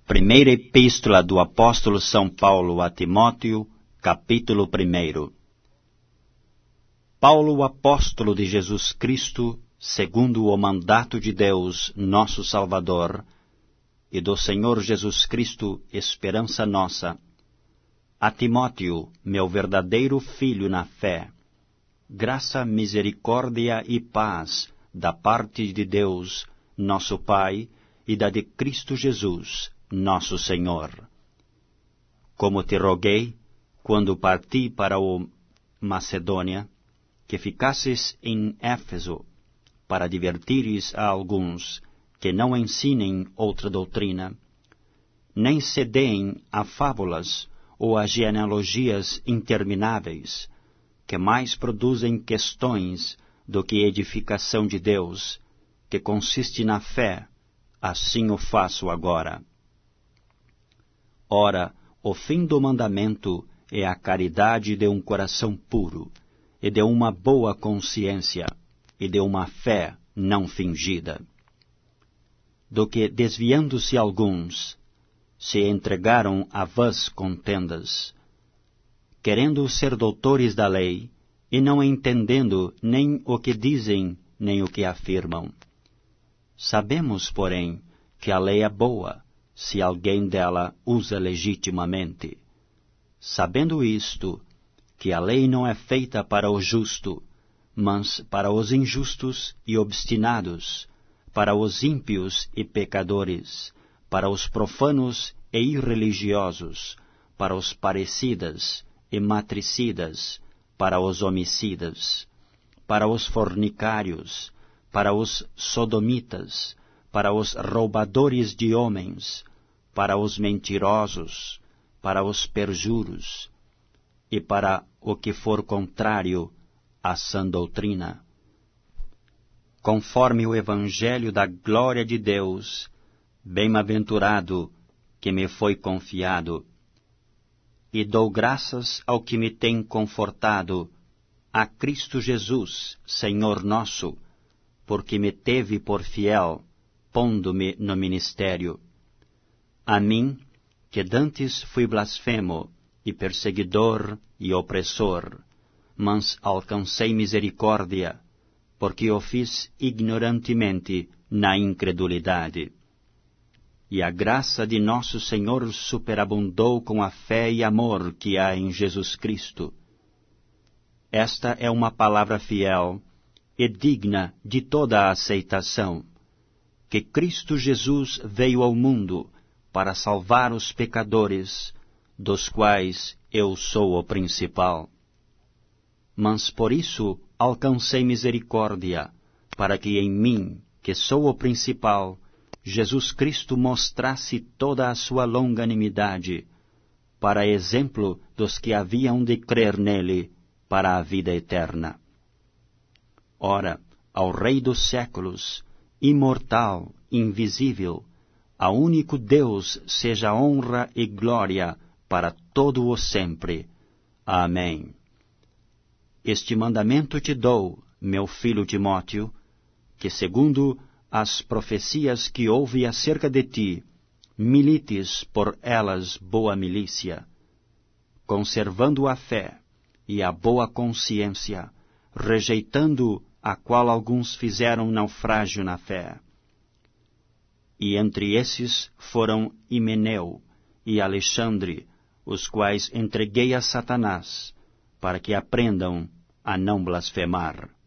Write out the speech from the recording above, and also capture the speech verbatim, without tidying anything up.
Primeira Epístola do Apóstolo São Paulo a Timóteo, capítulo primeiro. Paulo, apóstolo de Jesus Cristo, segundo o mandato de Deus, nosso Salvador, e do Senhor Jesus Cristo, esperança nossa, a Timóteo, meu verdadeiro filho na fé, graça, misericórdia e paz da parte de Deus, nosso Pai, e da de Cristo Jesus, nosso Senhor. Como te roguei, quando parti para o Macedônia, que ficasses em Éfeso, para divertires a alguns que não ensinem outra doutrina, nem se deem a fábulas ou a genealogias intermináveis, que mais produzem questões do que edificação de Deus, que consiste na fé, assim o faço agora. Ora, o fim do mandamento é a caridade de um coração puro, e de uma boa consciência, e de uma fé não fingida. Do que, desviando-se alguns, se entregaram a vãs contendas, querendo ser doutores da lei, e não entendendo nem o que dizem, nem o que afirmam. Sabemos, porém, que a lei é boa, se alguém dela usa legitimamente. Sabendo isto, que a lei não é feita para o justo, mas para os injustos e obstinados, para os ímpios e pecadores, para os profanos e irreligiosos, para os parricidas e matricidas, para os homicidas, para os fornicários, para os sodomitas, para os roubadores de homens, para os mentirosos, para os perjuros, e para o que for contrário à sã doutrina, conforme o Evangelho da glória de Deus, bem-aventurado que me foi confiado, e dou graças ao que me tem confortado, a Cristo Jesus, Senhor nosso, porque me teve por fiel, pondo-me no ministério. A mim, que dantes fui blasfemo, e perseguidor e opressor, mas alcancei misericórdia, porque o fiz ignorantemente na incredulidade. E a graça de nosso Senhor superabundou com a fé e amor que há em Jesus Cristo. Esta é uma palavra fiel e digna de toda a aceitação, que Cristo Jesus veio ao mundo para salvar os pecadores, dos quais eu sou o principal. Mas por isso alcancei misericórdia, para que em mim, que sou o principal, Jesus Cristo mostrasse toda a sua longanimidade, para exemplo dos que haviam de crer nele para a vida eterna. Ora, ao Rei dos séculos, imortal, invisível, a único Deus seja honra e glória para todo o sempre. Amém. Este mandamento te dou, meu filho Timóteo, que segundo as profecias que houve acerca de ti, milites por elas boa milícia, conservando a fé e a boa consciência, rejeitando a qual alguns fizeram naufrágio na fé. E entre esses foram Himeneu e Alexandre, os quais entreguei a Satanás, para que aprendam a não blasfemar.